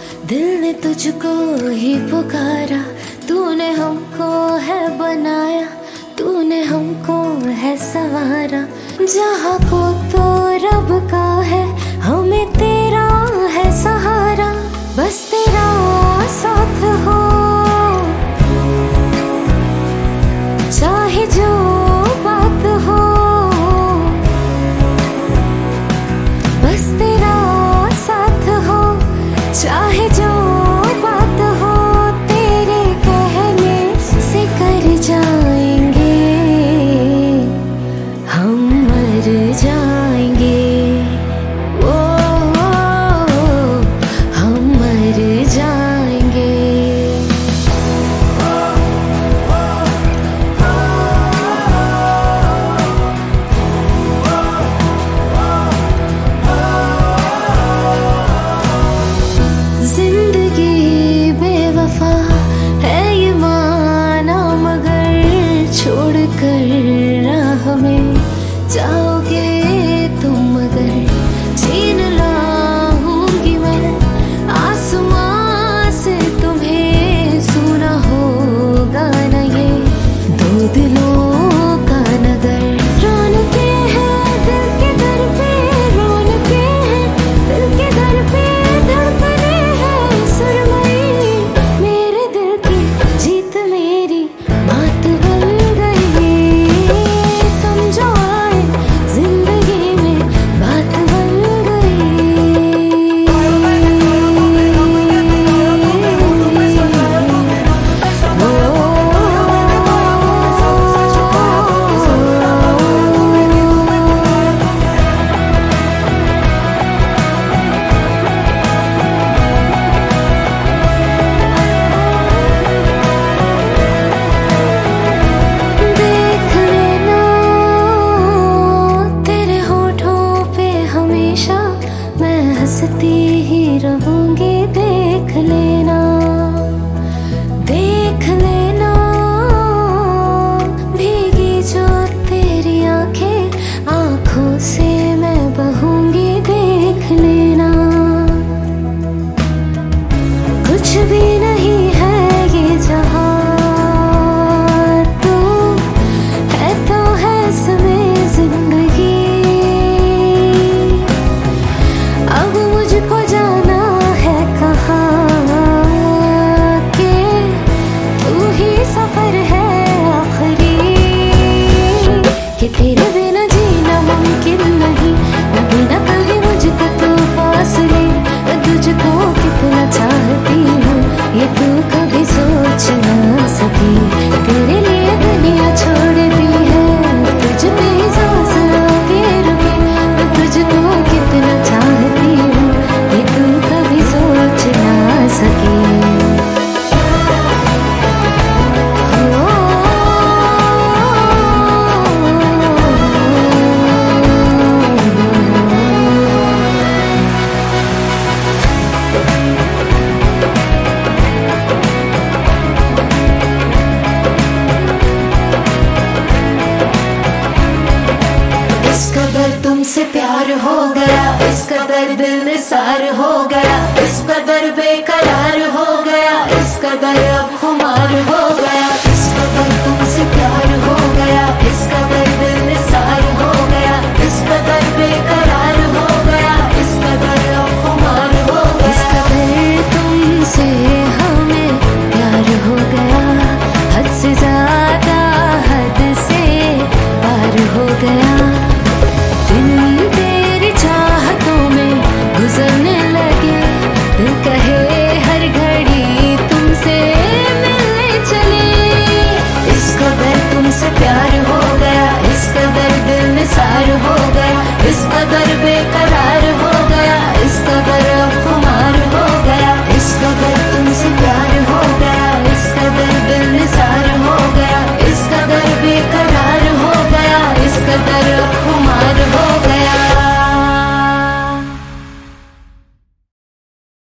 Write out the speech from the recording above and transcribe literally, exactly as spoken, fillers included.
दिल ने तुझको ही पुकारा, तूने हमको है बनाया, तूने हमको है सवारा। जहाँ को तो रब का है, हमें तेरा है सहारा। बस तेरा साथ हो, चाहे जो बात हो। बस तेरा साथ हो, चाहे जो बात हो। तेरे कहने से कर जाएंगे, हम मर जाएंगे। ओ, ओ, ओ हम मर जाएंगे। जिंदगी बेवफा है ये माना, मगर छोड़ कर राह में जाओगे तुम, मगर छीन लाऊंगी मैं आसमां से तुम्हें। सुना होगा ना ये दो दिलों का नगर। रौनके हैं दिल के दर पे, रौनके हैं दिल के दर पे। धड़कने हैं सुरमई मेरे दिल की, जीत मेरी बात बन गई। तुम जो आए जिंदगी में बात बन देख लेना तेरे होठों पे हमेशा मैं हंसती ही रहूंगी। देख लेना, देख लेना भीगी जो तेरी आंखें, आंखों से मैं बहूंगी। देख लेना कुछ भी नहीं है ये जहां, तू है तो है इसमें जिंदगी। अब मुझको जाना है कहाँ के, तू ही सफर है आखिरी। कि तेरे बिना जीना मुमकिन नहीं, न बिना कभी मुझको तू फासले। मैं तुझको कितना चाहती हूँ ये तू कभी सोच ना सकी। तेरे लिए दुनिया छोड़ दी है, तुझ पे ही सांस आके रुकी। मैं तुझको कितना चाहती हूँ ये तू कभी सोच ना सकी। इस कदर तुमसे प्यार हो गया, इस कदर दिल निसार हो गया, इस कदर बेकरार हो गया, इस कदर